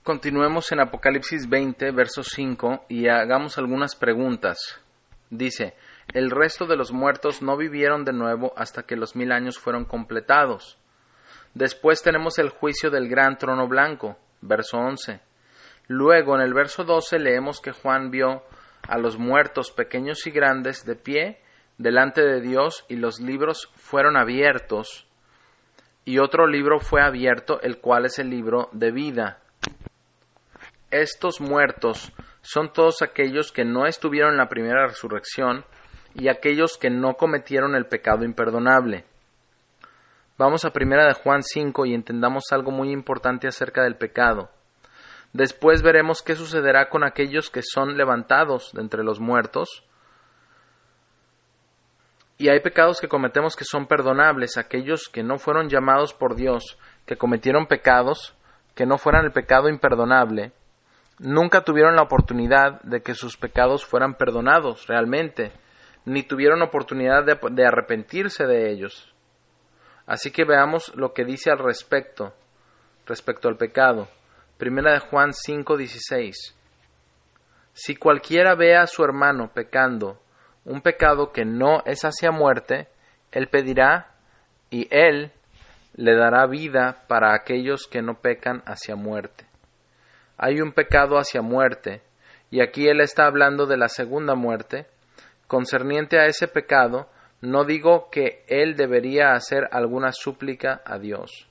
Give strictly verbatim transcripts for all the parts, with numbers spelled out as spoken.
Continuemos en Apocalipsis veinte, verso cinco, y hagamos algunas preguntas. Dice, el resto de los muertos no vivieron de nuevo hasta que los mil años fueron completados. Después tenemos el juicio del gran trono blanco, verso once. Luego, en el verso doce, leemos que Juan vio a los muertos pequeños y grandes de pie delante de Dios, y los libros fueron abiertos, y otro libro fue abierto, el cual es el libro de vida. Estos muertos son todos aquellos que no estuvieron en la primera resurrección y aquellos que no cometieron el pecado imperdonable. Vamos a primera de Juan cinco y entendamos algo muy importante acerca del pecado. Después veremos qué sucederá con aquellos que son levantados de entre los muertos. Y hay pecados que cometemos que son perdonables, aquellos que no fueron llamados por Dios, que cometieron pecados, que no fueran el pecado imperdonable, nunca tuvieron la oportunidad de que sus pecados fueran perdonados realmente, ni tuvieron oportunidad de, de arrepentirse de ellos. Así que veamos lo que dice al respecto, respecto al pecado. Primera de Juan cinco dieciséis. Si cualquiera ve a su hermano pecando, un pecado que no es hacia muerte, él pedirá, y él le dará vida para aquellos que no pecan hacia muerte. Hay un pecado hacia muerte, y aquí él está hablando de la segunda muerte. Concerniente a ese pecado, no digo que él debería hacer alguna súplica a Dios.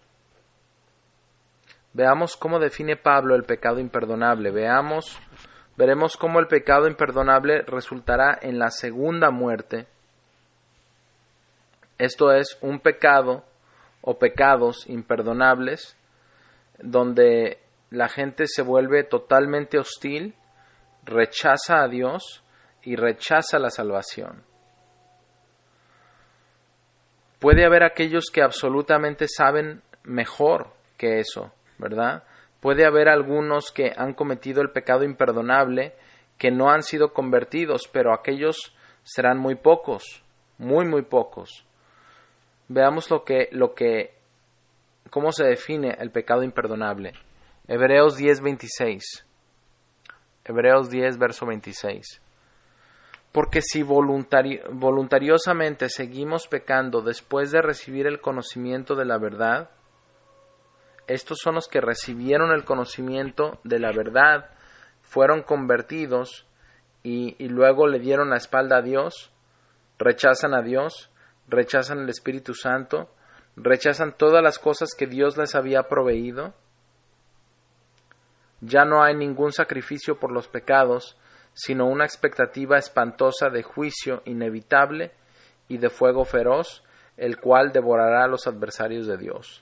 Veamos cómo define Pablo el pecado imperdonable. Veamos, veremos cómo el pecado imperdonable resultará en la segunda muerte. Esto es un pecado o pecados imperdonables donde la gente se vuelve totalmente hostil, rechaza a Dios y rechaza la salvación. Puede haber aquellos que absolutamente saben mejor que eso, ¿verdad? Puede haber algunos que han cometido el pecado imperdonable que no han sido convertidos, pero aquellos serán muy pocos, muy muy pocos. Veamos lo que, lo que, cómo se define el pecado imperdonable. Hebreos diez veintiséis. Hebreos diez, verso veintiséis. Porque si voluntari- voluntariosamente seguimos pecando después de recibir el conocimiento de la verdad, estos son los que recibieron el conocimiento de la verdad, fueron convertidos y, y luego le dieron la espalda a Dios, rechazan a Dios, rechazan el Espíritu Santo, rechazan todas las cosas que Dios les había proveído. Ya no hay ningún sacrificio por los pecados, sino una expectativa espantosa de juicio inevitable y de fuego feroz, el cual devorará a los adversarios de Dios.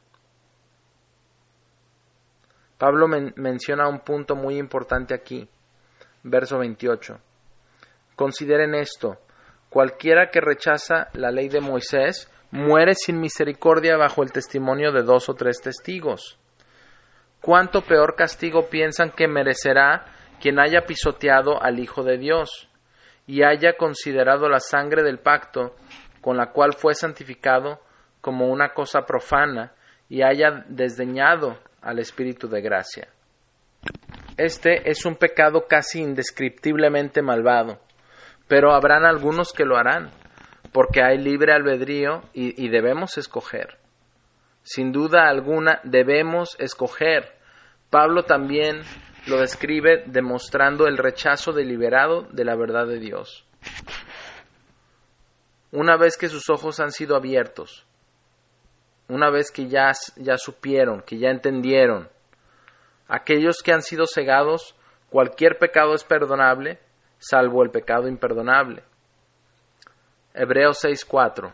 Pablo men- menciona un punto muy importante aquí, verso veintiocho. Consideren esto, cualquiera que rechaza la ley de Moisés muere sin misericordia bajo el testimonio de dos o tres testigos. ¿Cuánto peor castigo piensan que merecerá quien haya pisoteado al Hijo de Dios y haya considerado la sangre del pacto con la cual fue santificado como una cosa profana y haya desdeñado al Espíritu de gracia? Este es un pecado casi indescriptiblemente malvado, pero habrán algunos que lo harán, porque hay libre albedrío y, y debemos escoger. Sin duda alguna debemos escoger. Pablo también lo describe demostrando el rechazo deliberado de la verdad de Dios. Una vez que sus ojos han sido abiertos, una vez que ya, ya supieron, que ya entendieron, aquellos que han sido cegados, cualquier pecado es perdonable, salvo el pecado imperdonable. Hebreos seis cuatro.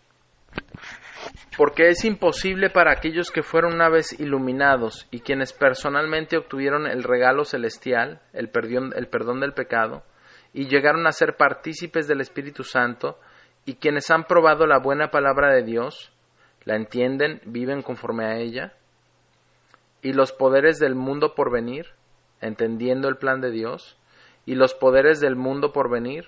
Porque es imposible para aquellos que fueron una vez iluminados y quienes personalmente obtuvieron el regalo celestial, el perdón, el perdón del pecado, y llegaron a ser partícipes del Espíritu Santo, y quienes han probado la buena palabra de Dios, la entienden, viven conforme a ella, y los poderes del mundo por venir, entendiendo el plan de Dios, y los poderes del mundo por venir,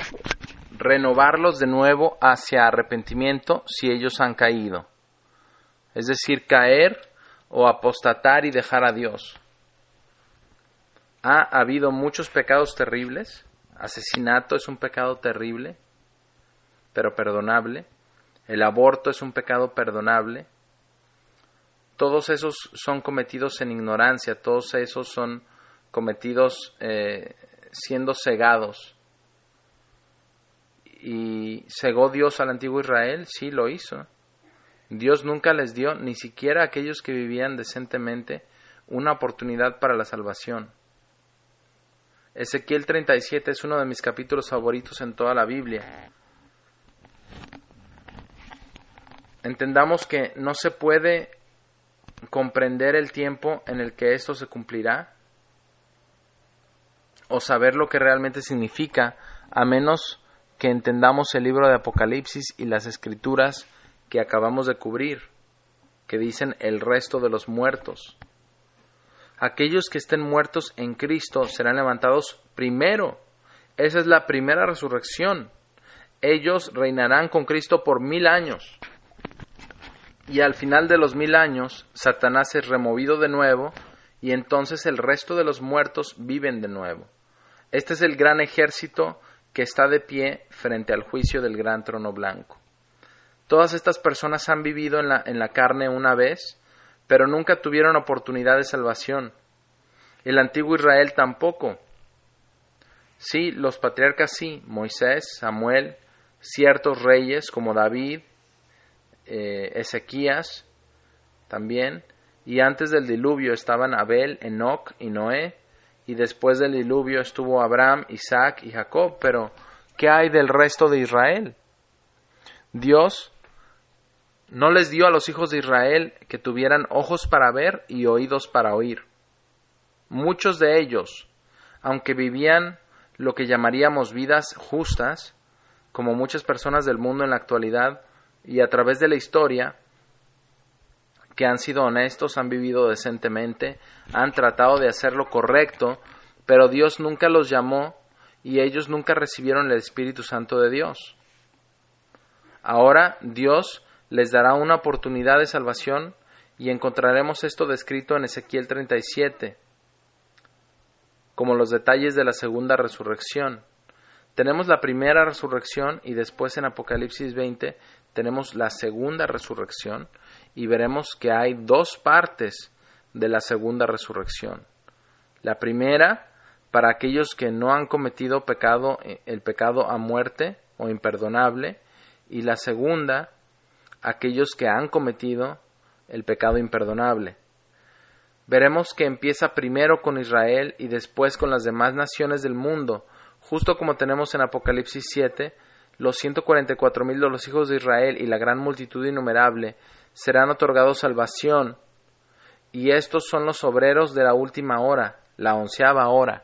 renovarlos de nuevo hacia arrepentimiento si ellos han caído. es decir, caer o apostatar y dejar a Dios. Ha habido muchos pecados terribles. Asesinato es un pecado terrible, pero perdonable. El aborto es un pecado perdonable. Todos esos son cometidos en ignorancia, todos esos son cometidos eh, siendo cegados. ¿Y cegó Dios al antiguo Israel? Sí, lo hizo. Dios nunca les dio, ni siquiera a aquellos que vivían decentemente, una oportunidad para la salvación. Ezequiel treinta y siete es uno de mis capítulos favoritos en toda la Biblia. Entendamos que no se puede comprender el tiempo en el que esto se cumplirá o saber lo que realmente significa, a menos que entendamos el libro de Apocalipsis y las escrituras que acabamos de cubrir, que dicen el resto de los muertos. Aquellos que estén muertos en Cristo serán levantados primero. Esa es la primera resurrección. Ellos reinarán con Cristo por mil años. Y al final de los mil años, Satanás es removido de nuevo, y entonces el resto de los muertos viven de nuevo. Este es el gran ejército que está de pie frente al juicio del gran trono blanco. Todas estas personas han vivido en la, en la carne una vez, pero nunca tuvieron oportunidad de salvación. El antiguo Israel tampoco. Sí, los patriarcas sí, Moisés, Samuel, ciertos reyes como David, eh, Ezequías también, y antes del diluvio estaban Abel, Enoc y Noé, y después del diluvio estuvo Abraham, Isaac y Jacob, pero ¿qué hay del resto de Israel? Dios no les dio a los hijos de Israel que tuvieran ojos para ver y oídos para oír. Muchos de ellos, aunque vivían lo que llamaríamos vidas justas, como muchas personas del mundo en la actualidad y a través de la historia, que han sido honestos, han vivido decentemente, han tratado de hacer lo correcto, pero Dios nunca los llamó y ellos nunca recibieron el Espíritu Santo de Dios. Ahora Dios les dará una oportunidad de salvación y encontraremos esto descrito en Ezequiel treinta y siete, como los detalles de la segunda resurrección. Tenemos la primera resurrección y después en Apocalipsis veinte tenemos la segunda resurrección y veremos que hay dos partes de la segunda resurrección. La primera, para aquellos que no han cometido pecado, el pecado a muerte o imperdonable, y la segunda, aquellos que han cometido el pecado imperdonable. Veremos que empieza primero con Israel y después con las demás naciones del mundo, justo como tenemos en Apocalipsis siete, los ciento cuarenta y cuatro mil de los hijos de Israel y la gran multitud innumerable serán otorgados salvación, y estos son los obreros de la última hora, la onceava hora.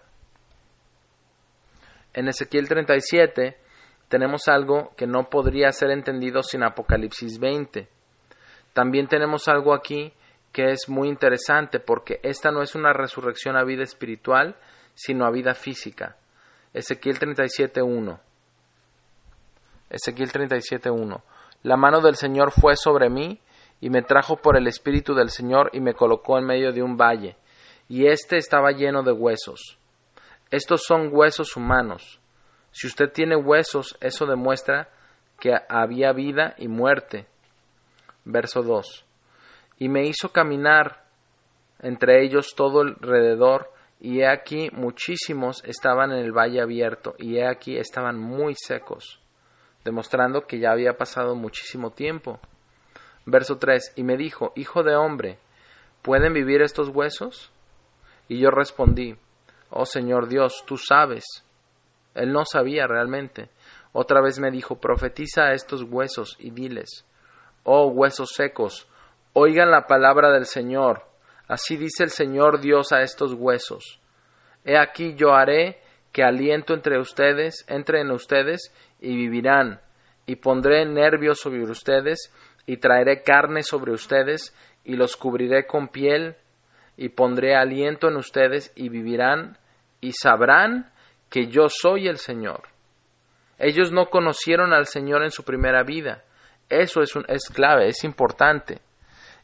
En Ezequiel treinta y siete tenemos algo que no podría ser entendido sin Apocalipsis veinte. También tenemos algo aquí que es muy interesante porque esta no es una resurrección a vida espiritual, sino a vida física. Ezequiel treinta y siete uno. Ezequiel treinta y siete uno. La mano del Señor fue sobre mí y me trajo por el Espíritu del Señor y me colocó en medio de un valle, y éste estaba lleno de huesos. Estos son huesos humanos. Si usted tiene huesos, eso demuestra que había vida y muerte. Verso dos. Y me hizo caminar entre ellos todo alrededor, y he aquí muchísimos estaban en el valle abierto, y he aquí estaban muy secos, demostrando que ya había pasado muchísimo tiempo. Verso tres. Y me dijo, hijo de hombre, ¿pueden vivir estos huesos? Y yo respondí, oh Señor Dios, tú sabes. Él no sabía realmente. Otra vez me dijo, profetiza a estos huesos y diles, oh huesos secos, oigan la palabra del Señor. Así dice el Señor Dios a estos huesos. He aquí yo haré que aliento entre ustedes, entre en ustedes, y vivirán, y pondré nervios sobre ustedes, y traeré carne sobre ustedes, y los cubriré con piel, y pondré aliento en ustedes, y vivirán, y sabrán que yo soy el Señor. Ellos no conocieron al Señor en su primera vida. Eso es, un, es clave, es importante.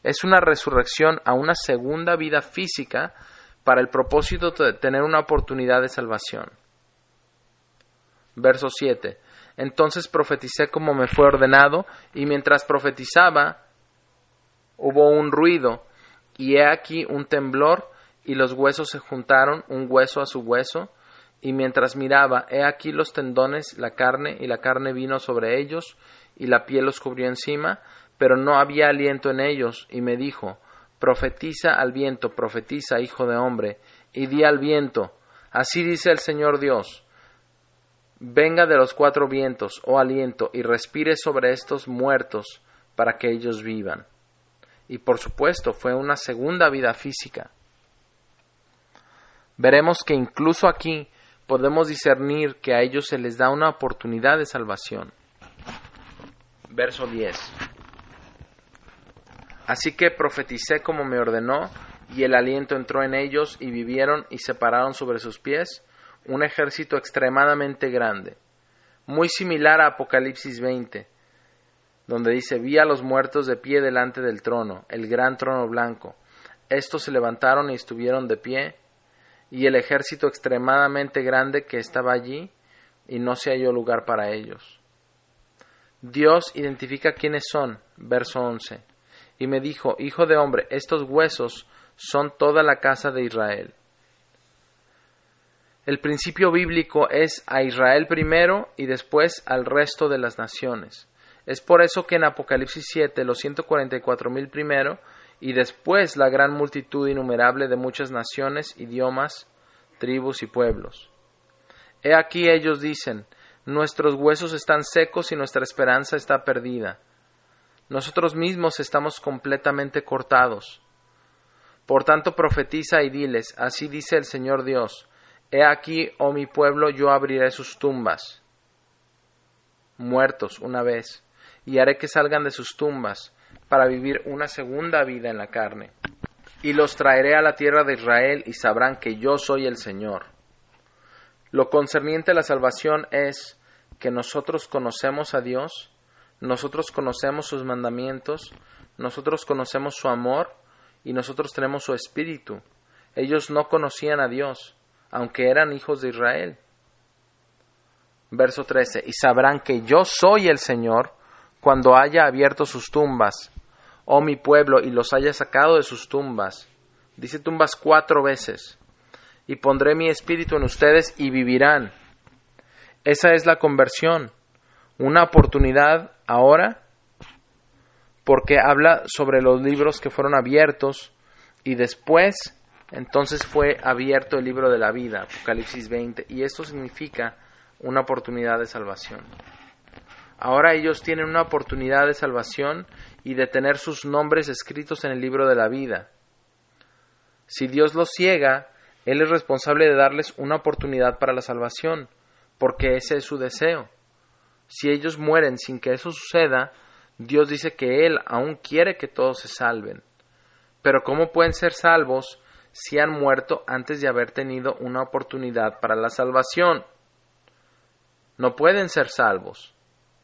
Es una resurrección a una segunda vida física para el propósito de tener una oportunidad de salvación. Verso siete. Entonces profeticé como me fue ordenado, y mientras profetizaba hubo un ruido, y he aquí un temblor, y los huesos se juntaron, un hueso a su hueso, y mientras miraba, he aquí los tendones, la carne, y la carne vino sobre ellos, y la piel los cubrió encima, pero no había aliento en ellos, y me dijo, profetiza al viento, profetiza, hijo de hombre, y di al viento, así dice el Señor Dios, venga de los cuatro vientos, oh aliento, y respire sobre estos muertos, para que ellos vivan. Y por supuesto, fue una segunda vida física. Veremos que incluso aquí podemos discernir que a ellos se les da una oportunidad de salvación. Verso diez. Así que profeticé como me ordenó, y el aliento entró en ellos, y vivieron y se pararon sobre sus pies, un ejército extremadamente grande, muy similar a Apocalipsis veinte, donde dice, vi a los muertos de pie delante del trono, el gran trono blanco. Estos se levantaron y estuvieron de pie, y el ejército extremadamente grande que estaba allí, y no se halló lugar para ellos. Dios identifica quiénes son, verso once, y me dijo, hijo de hombre, estos huesos son toda la casa de Israel. El principio bíblico es a Israel primero y después al resto de las naciones. Es por eso que en Apocalipsis siete los ciento cuarenta y cuatro mil primero y después la gran multitud innumerable de muchas naciones, idiomas, tribus y pueblos. He aquí ellos dicen, nuestros huesos están secos y nuestra esperanza está perdida. Nosotros mismos estamos completamente cortados. Por tanto profetiza y diles, así dice el Señor Dios, he aquí, oh mi pueblo, yo abriré sus tumbas, muertos una vez, y haré que salgan de sus tumbas, para vivir una segunda vida en la carne. Y los traeré a la tierra de Israel, y sabrán que yo soy el Señor. Lo concerniente a la salvación es que nosotros conocemos a Dios, nosotros conocemos sus mandamientos, nosotros conocemos su amor, y nosotros tenemos su espíritu. Ellos no conocían a Dios, aunque eran hijos de Israel. Verso trece. Y sabrán que yo soy el Señor cuando haya abierto sus tumbas, oh mi pueblo, y los haya sacado de sus tumbas. Dice tumbas cuatro veces. Y pondré mi espíritu en ustedes y vivirán. Esa es la conversión. Una oportunidad ahora, porque habla sobre los libros que fueron abiertos y después entonces fue abierto el libro de la vida, Apocalipsis veinte, y esto significa una oportunidad de salvación. Ahora ellos tienen una oportunidad de salvación y de tener sus nombres escritos en el libro de la vida. Si Dios los ciega, Él es responsable de darles una oportunidad para la salvación, porque ese es su deseo. Si ellos mueren sin que eso suceda, Dios dice que Él aún quiere que todos se salven. Pero ¿cómo pueden ser salvos si han muerto antes de haber tenido una oportunidad para la salvación? No pueden ser salvos.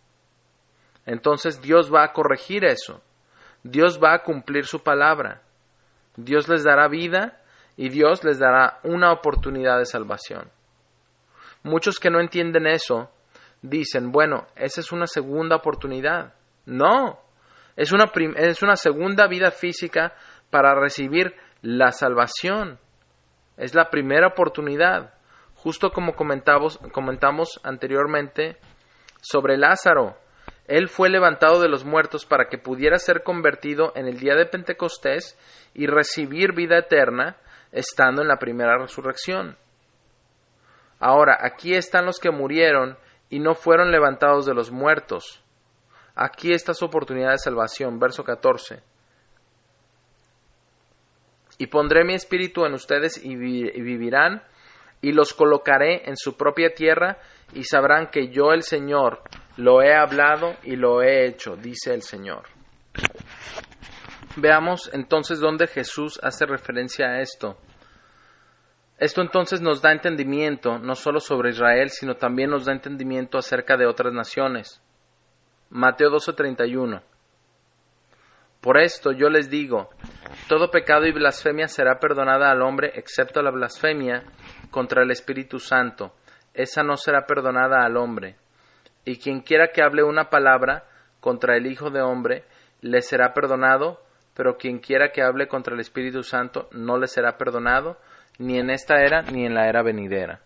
Entonces Dios va a corregir eso. Dios va a cumplir su palabra. Dios les dará vida y Dios les dará una oportunidad de salvación. Muchos que no entienden eso dicen, bueno, esa es una segunda oportunidad. No, es una, prim- es una segunda vida física para recibir la salvación. Es la primera oportunidad. Justo como comentamos, comentamos anteriormente sobre Lázaro. Él fue levantado de los muertos para que pudiera ser convertido en el día de Pentecostés y recibir vida eterna estando en la primera resurrección. Ahora, aquí están los que murieron y no fueron levantados de los muertos. Aquí está su oportunidad de salvación, verso catorce. Y pondré mi espíritu en ustedes y, vi- y vivirán, y los colocaré en su propia tierra, y sabrán que yo el Señor lo he hablado y lo he hecho, dice el Señor. Veamos entonces dónde Jesús hace referencia a esto. Esto entonces nos da entendimiento, no solo sobre Israel, sino también nos da entendimiento acerca de otras naciones. Mateo doce treinta y uno. Por esto yo les digo, todo pecado y blasfemia será perdonada al hombre, excepto la blasfemia contra el Espíritu Santo. Esa no será perdonada al hombre. Y quien quiera que hable una palabra contra el Hijo de Hombre, le será perdonado, pero quien quiera que hable contra el Espíritu Santo, no le será perdonado, ni en esta era, ni en la era venidera.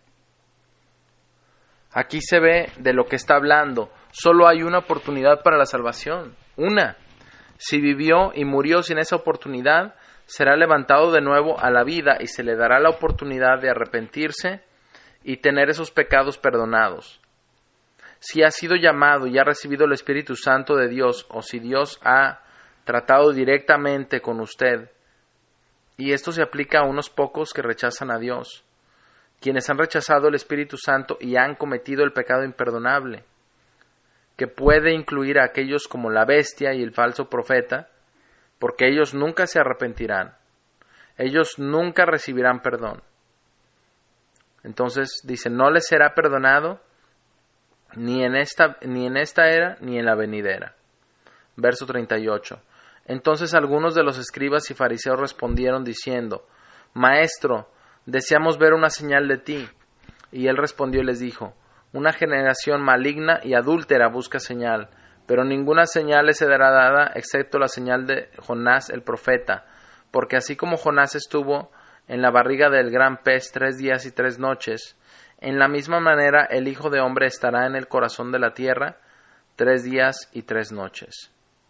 Aquí se ve de lo que está hablando. Solo hay una oportunidad para la salvación. Una. Si vivió y murió sin esa oportunidad, será levantado de nuevo a la vida y se le dará la oportunidad de arrepentirse y tener esos pecados perdonados. Si ha sido llamado y ha recibido el Espíritu Santo de Dios, o si Dios ha tratado directamente con usted, y esto se aplica a unos pocos que rechazan a Dios, quienes han rechazado el Espíritu Santo y han cometido el pecado imperdonable, que puede incluir a aquellos como la bestia y el falso profeta, porque ellos nunca se arrepentirán, ellos nunca recibirán perdón. Entonces dice, no les será perdonado ni en esta, ni en esta era ni en la venidera. Verso treinta y ocho. Entonces algunos de los escribas y fariseos respondieron diciendo, Maestro, deseamos ver una señal de ti. Y él respondió y les dijo, una generación maligna y adúltera busca señal, pero ninguna señal les será dada excepto la señal de Jonás el profeta, porque así como Jonás estuvo en la barriga del gran pez tres días y tres noches, en la misma manera el Hijo de Hombre estará en el corazón de la tierra tres días y tres noches.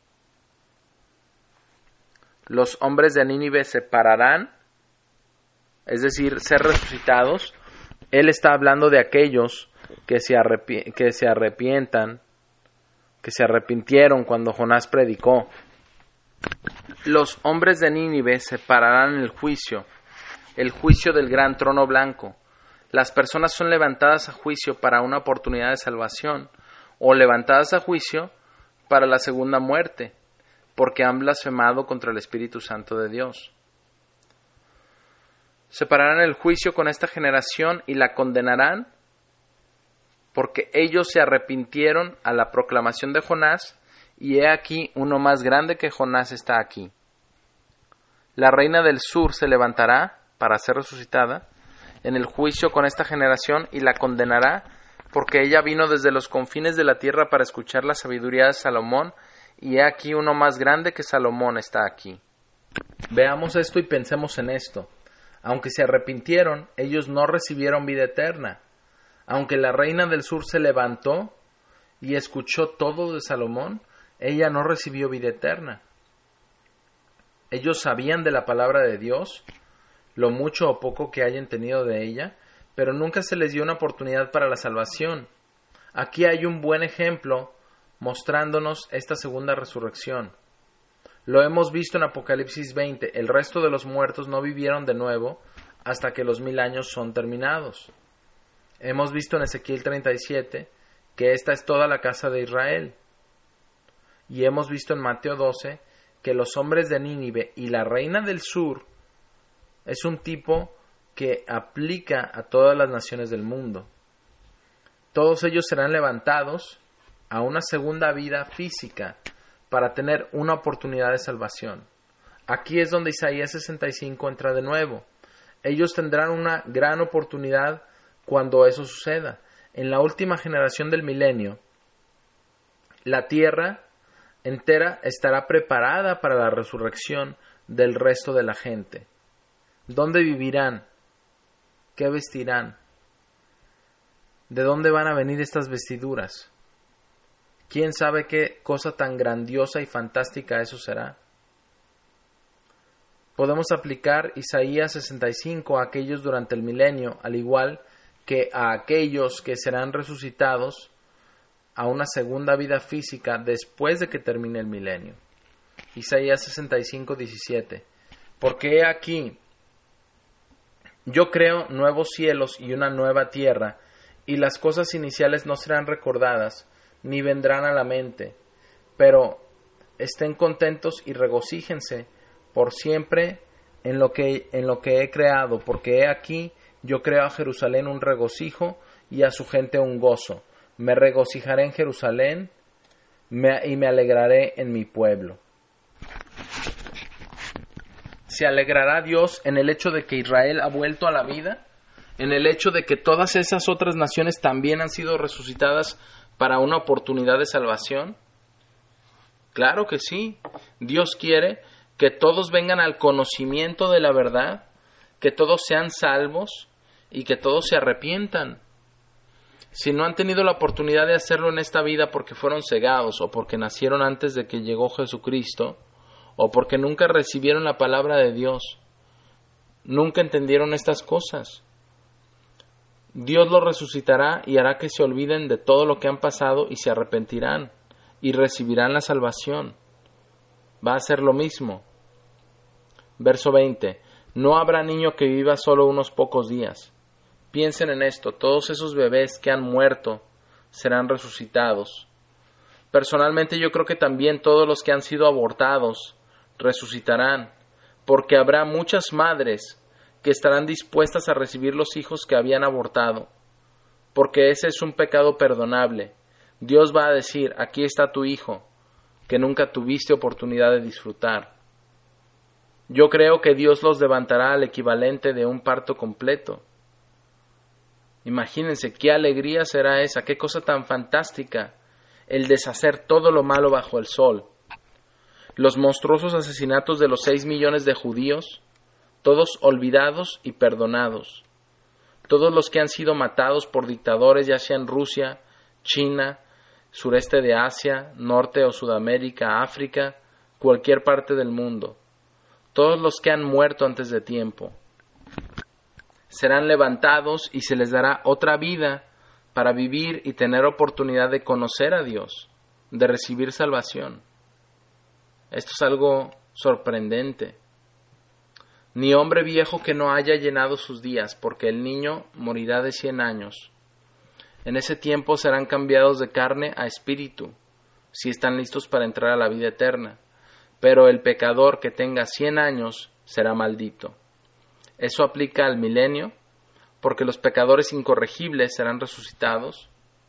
Los hombres de Nínive se pararán, es decir, ser resucitados. Él está hablando de aquellos que se, arrepi- que se arrepientan, que se arrepintieron cuando Jonás predicó. Los hombres de Nínive se pararán en el juicio, el juicio del gran trono blanco. Las personas son levantadas a juicio para una oportunidad de salvación, o levantadas a juicio para la segunda muerte, porque han blasfemado contra el Espíritu Santo de Dios. Se pararán en el juicio con esta generación y la condenarán, porque ellos se arrepintieron a la proclamación de Jonás, y he aquí uno más grande que Jonás está aquí. La reina del sur se levantará para ser resucitada en el juicio con esta generación y la condenará, porque ella vino desde los confines de la tierra para escuchar la sabiduría de Salomón, y he aquí uno más grande que Salomón está aquí. Veamos esto y pensemos en esto. Aunque se arrepintieron, ellos no recibieron vida eterna. Aunque la reina del sur se levantó y escuchó todo de Salomón, ella no recibió vida eterna. Ellos sabían de la palabra de Dios, lo mucho o poco que hayan tenido de ella, pero nunca se les dio una oportunidad para la salvación. Aquí hay un buen ejemplo mostrándonos esta segunda resurrección. Lo hemos visto en Apocalipsis veinte, el resto de los muertos no vivieron de nuevo hasta que los mil años son terminados. Hemos visto en Ezequiel treinta y siete que esta es toda la casa de Israel. Y hemos visto en Mateo doce que los hombres de Nínive y la reina del sur es un tipo que aplica a todas las naciones del mundo. Todos ellos serán levantados a una segunda vida física para tener una oportunidad de salvación. Aquí es donde Isaías sesenta y cinco entra de nuevo. Ellos tendrán una gran oportunidad cuando eso suceda. En la última generación del milenio, la tierra entera estará preparada para la resurrección del resto de la gente. ¿Dónde vivirán? ¿Qué vestirán? ¿De dónde van a venir estas vestiduras? ¿Quién sabe qué cosa tan grandiosa y fantástica eso será? Podemos aplicar Isaías sesenta y cinco a aquellos durante el milenio, al igual que a aquellos que serán resucitados a una segunda vida física después de que termine el milenio. Isaías sesenta y cinco, diecisiete. Porque he aquí, yo creo nuevos cielos y una nueva tierra, y las cosas iniciales no serán recordadas, ni vendrán a la mente, pero estén contentos y regocíjense por siempre en lo que, en lo que he creado, porque he aquí, yo creo a Jerusalén un regocijo y a su gente un gozo. Me regocijaré en Jerusalén me, y me alegraré en mi pueblo. ¿Se alegrará Dios en el hecho de que Israel ha vuelto a la vida? ¿En el hecho de que todas esas otras naciones también han sido resucitadas para una oportunidad de salvación? Claro que sí. Dios quiere que todos vengan al conocimiento de la verdad, que todos sean salvos y que todos se arrepientan. Si no han tenido la oportunidad de hacerlo en esta vida porque fueron cegados o porque nacieron antes de que llegó Jesucristo o porque nunca recibieron la palabra de Dios, nunca entendieron estas cosas, Dios los resucitará y hará que se olviden de todo lo que han pasado y se arrepentirán y recibirán la salvación. Va a ser lo mismo. Verso veinte. No habrá niño que viva solo unos pocos días. Piensen en esto, todos esos bebés que han muerto serán resucitados. Personalmente yo creo que también todos los que han sido abortados resucitarán, porque habrá muchas madres que estarán dispuestas a recibir los hijos que habían abortado, porque ese es un pecado perdonable. Dios va a decir, aquí está tu hijo, que nunca tuviste oportunidad de disfrutar. Yo creo que Dios los levantará al equivalente de un parto completo. Imagínense qué alegría será esa, qué cosa tan fantástica, el deshacer todo lo malo bajo el sol. Los monstruosos asesinatos de los seis millones de judíos, todos olvidados y perdonados. Todos los que han sido matados por dictadores, ya sea en Rusia, China, sureste de Asia, norte o Sudamérica, África, cualquier parte del mundo. Todos los que han muerto antes de tiempo serán levantados y se les dará otra vida para vivir y tener oportunidad de conocer a Dios, de recibir salvación. Esto es algo sorprendente. Ni hombre viejo que no haya llenado sus días, porque el niño morirá de cien años. En ese tiempo serán cambiados de carne a espíritu, si están listos para entrar a la vida eterna. Pero el pecador que tenga cien años será maldito. Eso aplica al milenio, porque los pecadores incorregibles serán resucitados.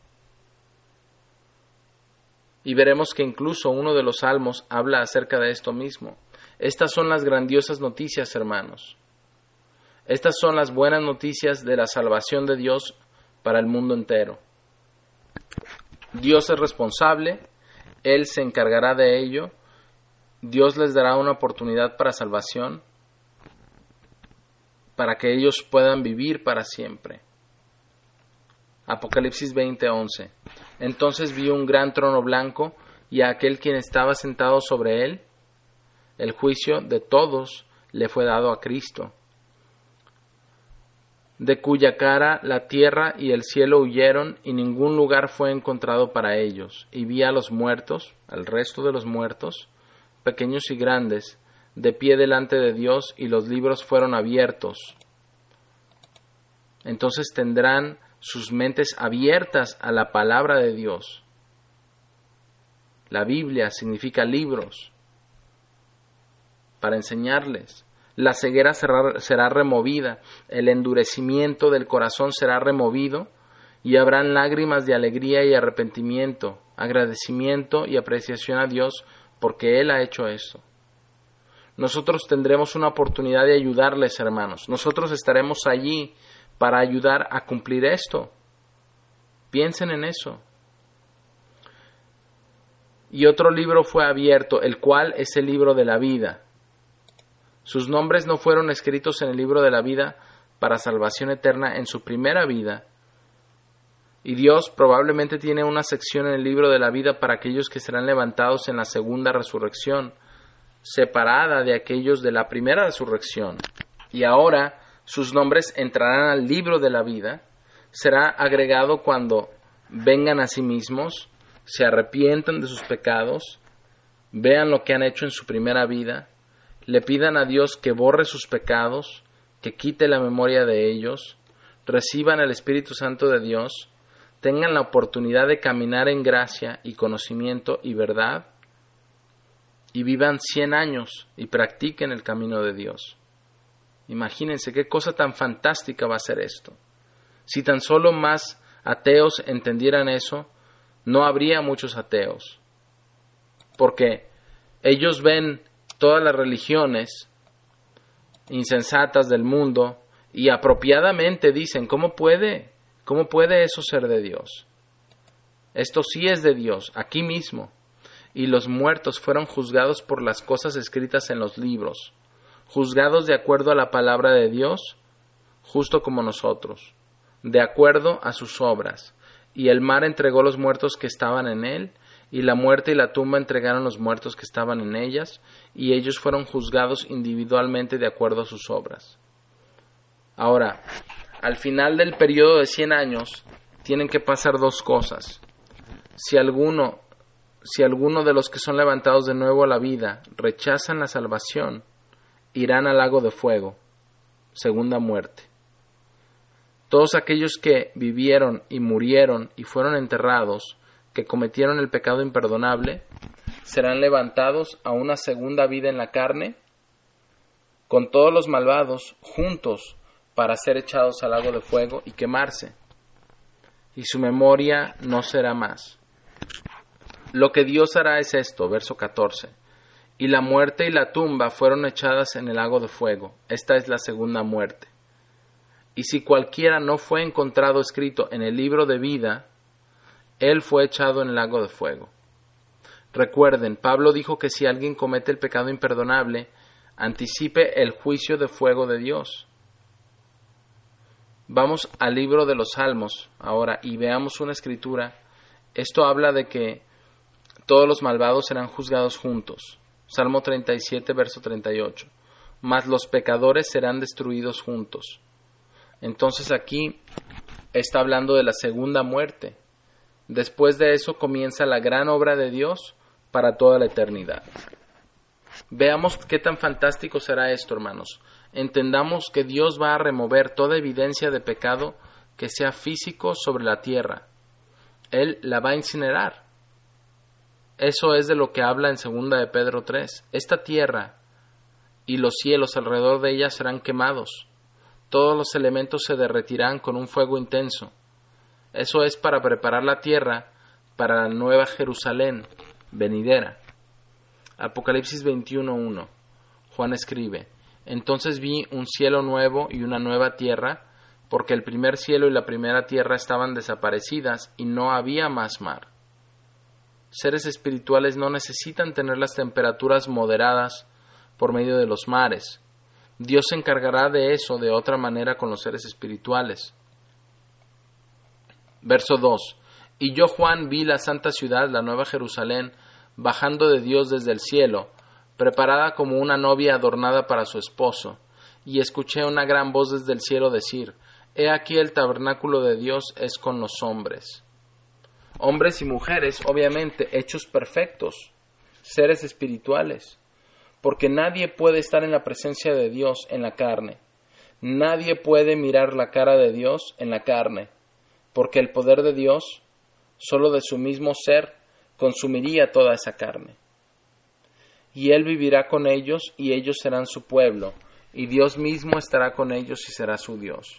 Y veremos que incluso uno de los salmos habla acerca de esto mismo. Estas son las grandiosas noticias, hermanos. Estas son las buenas noticias de la salvación de Dios para el mundo entero. Dios es responsable, Él se encargará de ello, Dios les dará una oportunidad para salvación, para que ellos puedan vivir para siempre. Apocalipsis veinte once. Entonces vi un gran trono blanco y a aquel quien estaba sentado sobre él. El juicio de todos le fue dado a Cristo, de cuya cara la tierra y el cielo huyeron y ningún lugar fue encontrado para ellos. Y vi a los muertos, al resto de los muertos, pequeños y grandes, de pie delante de Dios, y los libros fueron abiertos. Entonces tendrán sus mentes abiertas a la palabra de Dios. La Biblia significa libros, para enseñarles. La ceguera será, será removida, el endurecimiento del corazón será removido, y habrán lágrimas de alegría y arrepentimiento, agradecimiento y apreciación a Dios, porque Él ha hecho eso. Nosotros tendremos una oportunidad de ayudarles, hermanos. Nosotros estaremos allí para ayudar a cumplir esto. Piensen en eso. Y otro libro fue abierto, el cual es el libro de la vida. Sus nombres no fueron escritos en el libro de la vida para salvación eterna en su primera vida. Y Dios probablemente tiene una sección en el libro de la vida para aquellos que serán levantados en la segunda resurrección, separada de aquellos de la primera resurrección. Y ahora sus nombres entrarán al libro de la vida. Será agregado cuando vengan a sí mismos, se arrepientan de sus pecados, vean lo que han hecho en su primera vida, le pidan a Dios que borre sus pecados, que quite la memoria de ellos, reciban el Espíritu Santo de Dios, tengan la oportunidad de caminar en gracia y conocimiento y verdad, y vivan cien años y practiquen el camino de Dios. Imagínense qué cosa tan fantástica va a ser esto. Si tan solo más ateos entendieran eso, no habría muchos ateos, porque ellos ven todas las religiones insensatas del mundo, y apropiadamente dicen, ¿cómo puede? ¿Cómo puede eso ser de Dios? Esto sí es de Dios, aquí mismo. Y los muertos fueron juzgados por las cosas escritas en los libros, juzgados de acuerdo a la palabra de Dios, justo como nosotros, de acuerdo a sus obras. Y el mar entregó los muertos que estaban en él, y la muerte y la tumba entregaron los muertos que estaban en ellas, y ellos fueron juzgados individualmente de acuerdo a sus obras. Ahora, al final del periodo de cien años, tienen que pasar dos cosas. Si alguno, si alguno de los que son levantados de nuevo a la vida rechazan la salvación, irán al lago de fuego, segunda muerte. Todos aquellos que vivieron y murieron y fueron enterrados, que cometieron el pecado imperdonable, serán levantados a una segunda vida en la carne, con todos los malvados juntos para ser echados al lago de fuego y quemarse, y su memoria no será más. Lo que Dios hará es esto, verso catorce, y la muerte y la tumba fueron echadas en el lago de fuego. Esta es la segunda muerte. Y si cualquiera no fue encontrado escrito en el libro de vida, él fue echado en el lago de fuego. Recuerden, Pablo dijo que si alguien comete el pecado imperdonable, anticipe el juicio de fuego de Dios. Vamos al libro de los Salmos ahora y veamos una escritura. Esto habla de que todos los malvados serán juzgados juntos. Salmo treinta y siete, verso treinta y ocho. Mas los pecadores serán destruidos juntos. Entonces aquí está hablando de la segunda muerte. Después de eso comienza la gran obra de Dios para toda la eternidad. Veamos qué tan fantástico será esto, hermanos. Entendamos que Dios va a remover toda evidencia de pecado que sea físico sobre la tierra. Él la va a incinerar. Eso es de lo que habla en segunda de Pedro tres. Esta tierra y los cielos alrededor de ella serán quemados. Todos los elementos se derretirán con un fuego intenso. Eso es para preparar la tierra para la nueva Jerusalén venidera. Apocalipsis veintiuno uno. Juan escribe: Entonces vi un cielo nuevo y una nueva tierra, porque el primer cielo y la primera tierra estaban desaparecidas y no había más mar. Seres espirituales no necesitan tener las temperaturas moderadas por medio de los mares. Dios se encargará de eso de otra manera con los seres espirituales. Verso dos. Y yo, Juan, vi la santa ciudad, la nueva Jerusalén, bajando de Dios desde el cielo, preparada como una novia adornada para su esposo, y escuché una gran voz desde el cielo decir: He aquí el tabernáculo de Dios es con los hombres. Hombres y mujeres, obviamente, hechos perfectos, seres espirituales, porque nadie puede estar en la presencia de Dios en la carne. Nadie puede mirar la cara de Dios en la carne, porque el poder de Dios, solo de su mismo ser, consumiría toda esa carne. Y Él vivirá con ellos, y ellos serán su pueblo, y Dios mismo estará con ellos y será su Dios.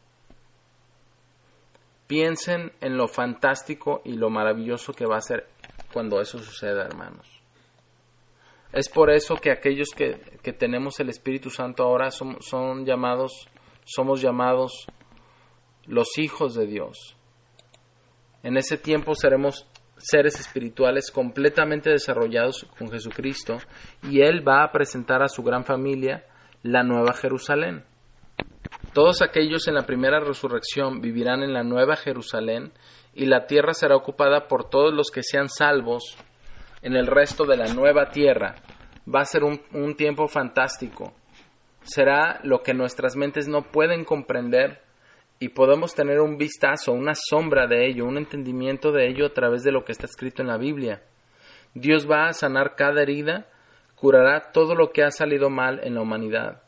Piensen en lo fantástico y lo maravilloso que va a ser cuando eso suceda, hermanos. Es por eso que aquellos que, que tenemos el Espíritu Santo ahora son, son llamados, somos llamados los hijos de Dios. En ese tiempo seremos seres espirituales completamente desarrollados con Jesucristo, y Él va a presentar a su gran familia la nueva Jerusalén. Todos aquellos en la primera resurrección vivirán en la nueva Jerusalén, y la tierra será ocupada por todos los que sean salvos en el resto de la nueva tierra. Va a ser un, un tiempo fantástico. Será lo que nuestras mentes no pueden comprender, y podemos tener un vistazo, una sombra de ello, un entendimiento de ello a través de lo que está escrito en la Biblia. Dios va a sanar cada herida, curará todo lo que ha salido mal en la humanidad.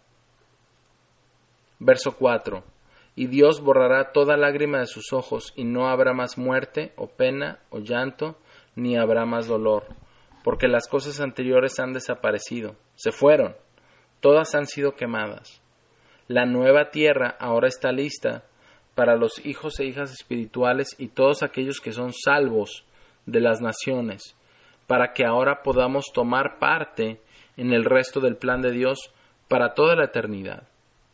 Verso cuatro. Y Dios borrará toda lágrima de sus ojos, y no habrá más muerte, o pena, o llanto, ni habrá más dolor, porque las cosas anteriores han desaparecido, se fueron, todas han sido quemadas. La nueva tierra ahora está lista para los hijos e hijas espirituales y todos aquellos que son salvos de las naciones, para que ahora podamos tomar parte en el resto del plan de Dios para toda la eternidad.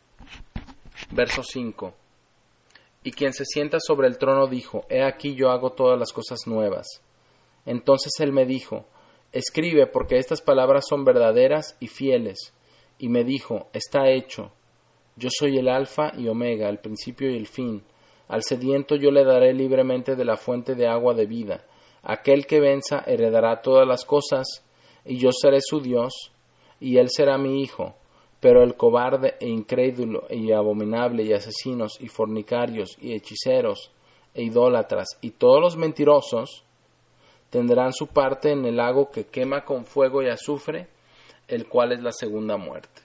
Verso cinco. Y quien se sienta sobre el trono dijo, he aquí yo hago todas las cosas nuevas. Entonces él me dijo, escribe, porque estas palabras son verdaderas y fieles. Y me dijo, está hecho. Yo soy el alfa y omega, el principio y el fin. Al sediento yo le daré libremente de la fuente de agua de vida. Aquel que venza heredará todas las cosas, y yo seré su Dios, y él será mi hijo. Pero el cobarde e incrédulo y abominable y asesinos y fornicarios y hechiceros e idólatras y todos los mentirosos tendrán su parte en el lago que quema con fuego y azufre, el cual es la segunda muerte.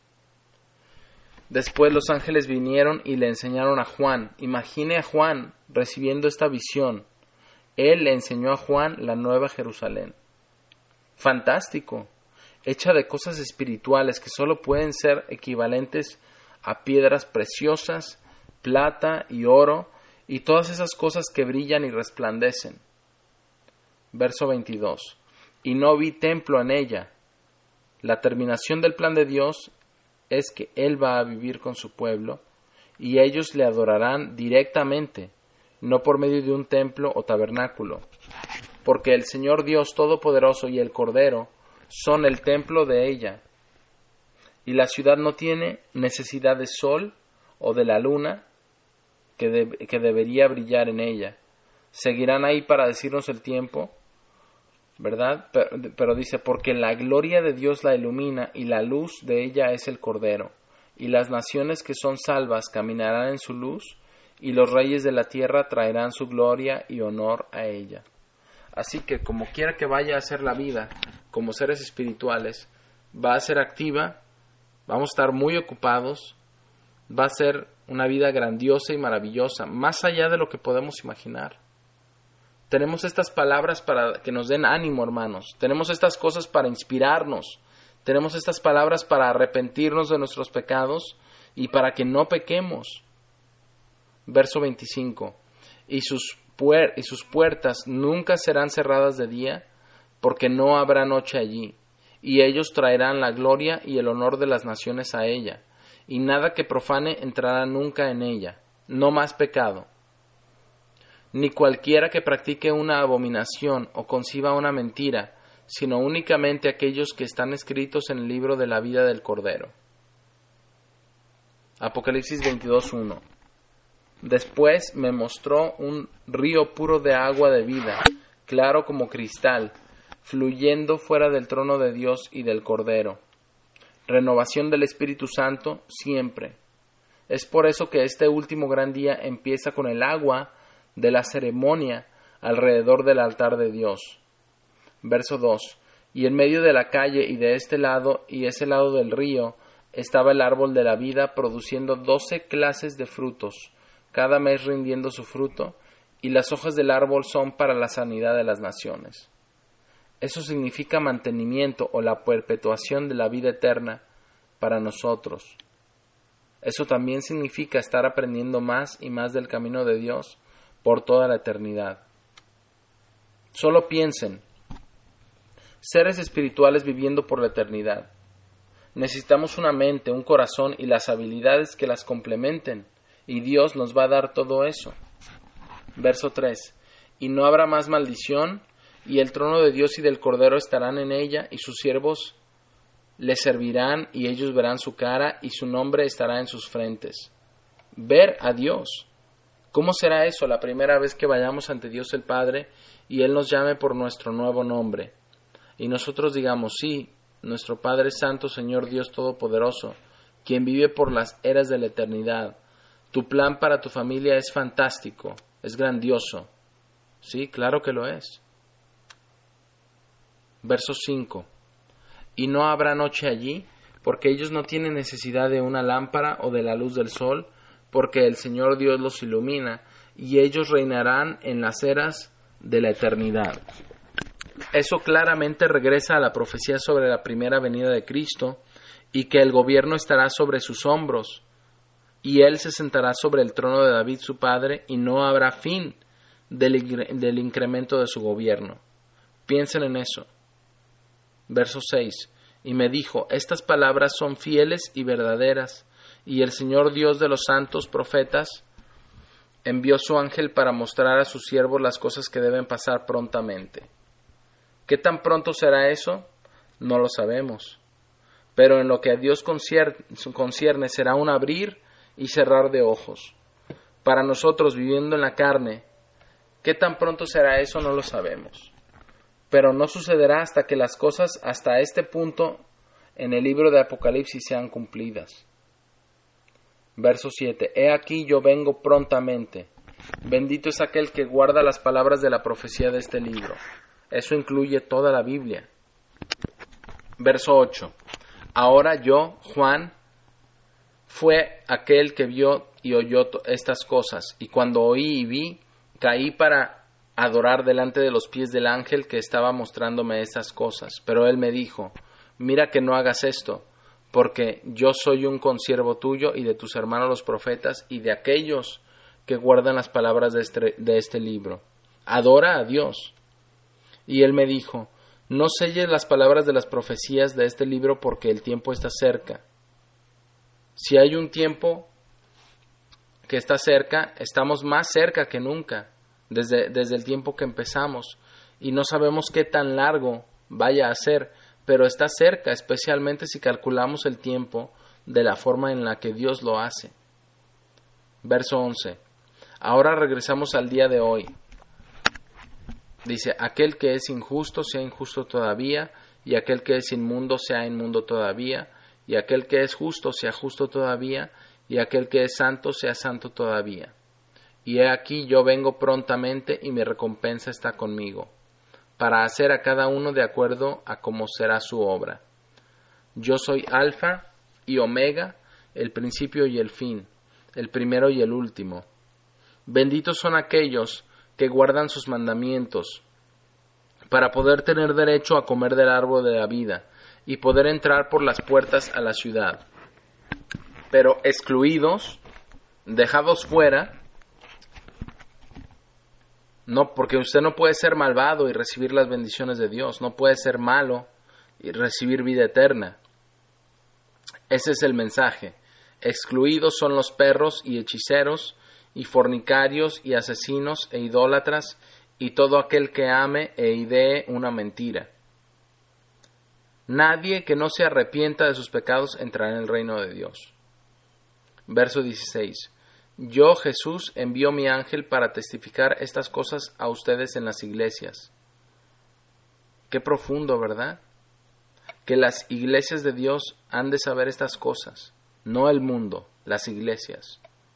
Después los ángeles vinieron y le enseñaron a Juan. Imagine a Juan recibiendo esta visión. Él le enseñó a Juan la nueva Jerusalén. Fantástico. Hecha de cosas espirituales que solo pueden ser equivalentes a piedras preciosas, plata y oro, y todas esas cosas que brillan y resplandecen. Verso veintidós. Y no vi templo en ella. La terminación del plan de Dios es que Él va a vivir con su pueblo, y ellos le adorarán directamente, no por medio de un templo o tabernáculo, porque el Señor Dios Todopoderoso y el Cordero son el templo de ella, y la ciudad no tiene necesidad de sol o de la luna que, de, que debería brillar en ella. Seguirán ahí para decirnos el tiempo, ¿verdad? Pero, pero dice, porque la gloria de Dios la ilumina y la luz de ella es el Cordero, y las naciones que son salvas caminarán en su luz, y los reyes de la tierra traerán su gloria y honor a ella. Así que como quiera que vaya a ser la vida, como seres espirituales, va a ser activa, vamos a estar muy ocupados, va a ser una vida grandiosa y maravillosa, más allá de lo que podemos imaginar. Tenemos estas palabras para que nos den ánimo, hermanos. Tenemos estas cosas para inspirarnos. Tenemos estas palabras para arrepentirnos de nuestros pecados y para que no pequemos. Verso veinticinco. Y sus puer- y sus puertas nunca serán cerradas de día, porque no habrá noche allí, y ellos traerán la gloria y el honor de las naciones a ella, y nada que profane entrará nunca en ella, no más pecado, ni cualquiera que practique una abominación o conciba una mentira, sino únicamente aquellos que están escritos en el libro de la vida del Cordero. Apocalipsis veintidós uno. Después me mostró un río puro de agua de vida, claro como cristal, fluyendo fuera del trono de Dios y del Cordero. Renovación del Espíritu Santo siempre. Es por eso que este último gran día empieza con el agua de la ceremonia alrededor del altar de Dios. Verso dos. Y en medio de la calle y de este lado y ese lado del río estaba el árbol de la vida produciendo doce clases de frutos, cada mes rindiendo su fruto, y las hojas del árbol son para la sanidad de las naciones. Eso significa mantenimiento o la perpetuación de la vida eterna para nosotros. Eso también significa estar aprendiendo más y más del camino de Dios por toda la eternidad. Solo piensen, seres espirituales viviendo por la eternidad. Necesitamos una mente, un corazón y las habilidades que las complementen, y Dios nos va a dar todo eso. Verso tres. Y no habrá más maldición, y el trono de Dios y del Cordero estarán en ella, y sus siervos le servirán, y ellos verán su cara, y su nombre estará en sus frentes. Ver a Dios. ¿Cómo será eso la primera vez que vayamos ante Dios el Padre, y Él nos llame por nuestro nuevo nombre? Y nosotros digamos, sí, nuestro Padre Santo, Señor Dios Todopoderoso, quien vive por las eras de la eternidad. Tu plan para tu familia es fantástico, es grandioso. Sí, claro que lo es. Verso cinco. Y no habrá noche allí, porque ellos no tienen necesidad de una lámpara o de la luz del sol, porque el Señor Dios los ilumina, y ellos reinarán en las eras de la eternidad. Eso claramente regresa a la profecía sobre la primera venida de Cristo, y que el gobierno estará sobre sus hombros, y él se sentará sobre el trono de David su padre, y no habrá fin del, del incremento de su gobierno. Piensen en eso. Verso seis. y me dijo, estas palabras son fieles y verdaderas, y el Señor Dios de los santos profetas envió su ángel para mostrar a sus siervos las cosas que deben pasar prontamente. ¿Qué tan pronto será eso? No lo sabemos. Pero en lo que a Dios concierne será un abrir y cerrar de ojos. Para nosotros, viviendo en la carne, ¿qué tan pronto será eso? No lo sabemos. Pero no sucederá hasta que las cosas hasta este punto en el libro de Apocalipsis sean cumplidas. Verso siete. He aquí yo vengo prontamente. Bendito es aquel que guarda las palabras de la profecía de este libro. Eso incluye toda la Biblia. Verso ocho. Ahora yo, Juan, fue aquel que vio y oyó estas cosas, y cuando oí y vi, caí para adorar delante de los pies del ángel que estaba mostrándome estas cosas. Pero él me dijo, mira que no hagas esto, porque yo soy un consiervo tuyo y de tus hermanos los profetas y de aquellos que guardan las palabras de este, de este libro. Adora a Dios. Y él me dijo, no selles las palabras de las profecías de este libro porque el tiempo está cerca. Si hay un tiempo que está cerca, estamos más cerca que nunca, desde, desde el tiempo que empezamos, y no sabemos qué tan largo vaya a ser, pero está cerca, especialmente si calculamos el tiempo de la forma en la que Dios lo hace. Verso once. Ahora regresamos al día de hoy. Dice, aquel que es injusto sea injusto todavía, y aquel que es inmundo sea inmundo todavía, y aquel que es justo sea justo todavía, y aquel que es santo sea santo todavía. Y he aquí yo vengo prontamente, y mi recompensa está conmigo, para hacer a cada uno de acuerdo a cómo será su obra. Yo soy Alfa y Omega, el principio y el fin, el primero y el último. Benditos son aquellos que guardan sus mandamientos, para poder tener derecho a comer del árbol de la vida, y poder entrar por las puertas a la ciudad. Pero excluidos, dejados fuera, no, porque usted no puede ser malvado y recibir las bendiciones de Dios, no puede ser malo y recibir vida eterna. Ese es el mensaje. Excluidos son los perros y hechiceros, y fornicarios, y asesinos, e idólatras, y todo aquel que ame e idee una mentira. Nadie que no se arrepienta de sus pecados entrará en el reino de Dios. Verso dieciséis. Yo, Jesús, envío mi ángel para testificar estas cosas a ustedes en las iglesias. Qué profundo, ¿verdad? Que las iglesias de Dios han de saber estas cosas, no el mundo, las iglesias.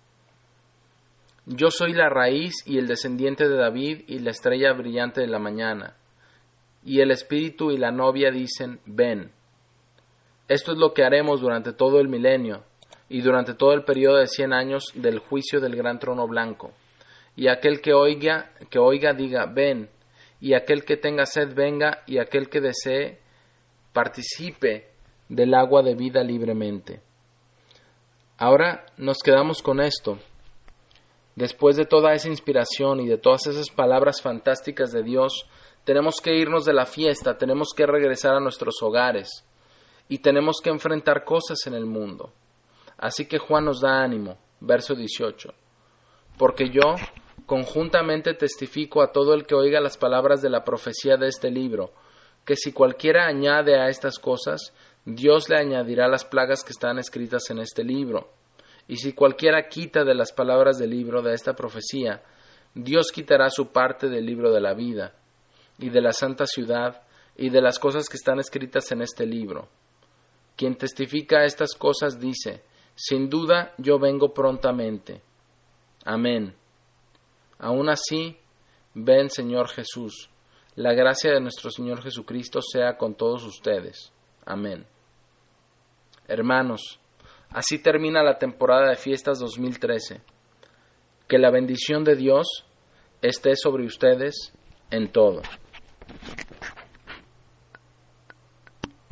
Yo soy la raíz y el descendiente de David y la estrella brillante de la mañana. Y el espíritu y la novia dicen, ven. Esto es lo que haremos durante todo el milenio y durante todo el periodo de cien años del juicio del gran trono blanco. Y aquel que oiga, que oiga diga, ven. Y aquel que tenga sed venga, y aquel que desee participe del agua de vida libremente. Ahora nos quedamos con esto. Después de toda esa inspiración y de todas esas palabras fantásticas de Dios, tenemos que irnos de la fiesta, tenemos que regresar a nuestros hogares y tenemos que enfrentar cosas en el mundo. Así que Juan nos da ánimo, verso dieciocho. Porque yo conjuntamente testifico a todo el que oiga las palabras de la profecía de este libro, que si cualquiera añade a estas cosas, Dios le añadirá las plagas que están escritas en este libro. Y si cualquiera quita de las palabras del libro de esta profecía, Dios quitará su parte del libro de la vida, y de la santa ciudad, y de las cosas que están escritas en este libro. Quien testifica estas cosas dice, sin duda yo vengo prontamente. Amén. Aún así, ven Señor Jesús. La gracia de nuestro Señor Jesucristo sea con todos ustedes. Amén. Hermanos, así termina la temporada de fiestas dos mil trece. Que la bendición de Dios esté sobre ustedes en todo.